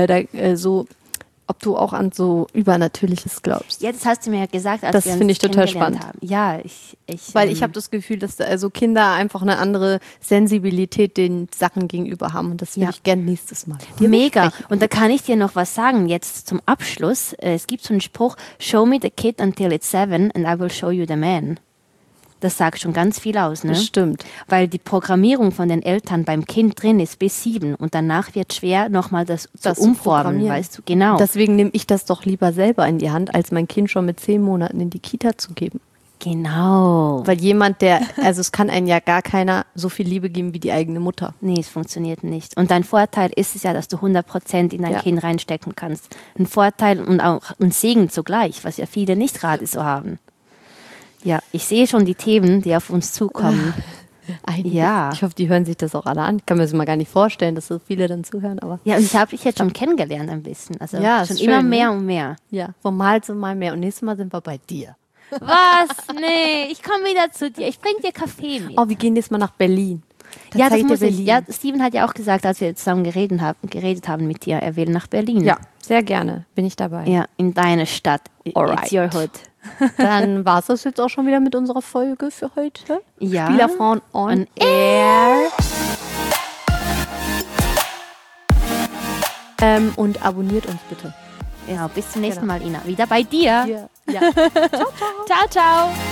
Ob du auch an so Übernatürliches glaubst. Ja, das hast du mir ja gesagt, als das wir uns finde ich total spannend. Haben. Ja, weil ich habe das Gefühl, dass also Kinder einfach eine andere Sensibilität den Sachen gegenüber haben und das will ich gern nächstes Mal. Mega. Und da kann ich dir noch was sagen jetzt zum Abschluss. Es gibt so einen Spruch: Show me the kid until it's 7 and I will show you the man. Das sagt schon ganz viel aus, ne? Das stimmt. Weil die Programmierung von den Eltern beim Kind drin ist bis 7 und danach wird schwer, nochmal das zu umformen, weißt du? Genau. Deswegen nehme ich das doch lieber selber in die Hand, als mein Kind schon mit 10 Monaten in die Kita zu geben. Genau. Weil es kann einem ja gar keiner so viel Liebe geben wie die eigene Mutter. Nee, es funktioniert nicht. Und dein Vorteil ist es ja, dass du 100% in dein Kind reinstecken kannst. Ein Vorteil und auch ein Segen zugleich, was ja viele nicht gerade so haben. Ja, ich sehe schon die Themen, die auf uns zukommen. Ja. Ich hoffe, die hören sich das auch alle an. Ich kann mir das mal gar nicht vorstellen, dass so viele dann zuhören. Aber ja, und ich habe dich jetzt schon kennengelernt ein bisschen. Also schon schön, immer mehr und mehr. Ja, von Mal zu Mal mehr. Und nächstes Mal sind wir bei dir. Was? Nee, ich komme wieder zu dir. Ich bringe dir Kaffee mit. Oh, wir gehen jetzt mal nach Berlin. Ja, das muss ich. Ja, Steven hat ja auch gesagt, als wir zusammen geredet haben mit dir, er will nach Berlin. Ja, sehr gerne. Bin ich dabei. Ja, in deine Stadt. Alright. It's your hood. Dann war es das jetzt auch schon wieder mit unserer Folge für heute. Ja. Spielerfrauen on Air. Und abonniert uns bitte. Ja, bis zum nächsten Mal, Ina. Wieder bei dir. Ja. Ciao, ciao. Ciao, ciao.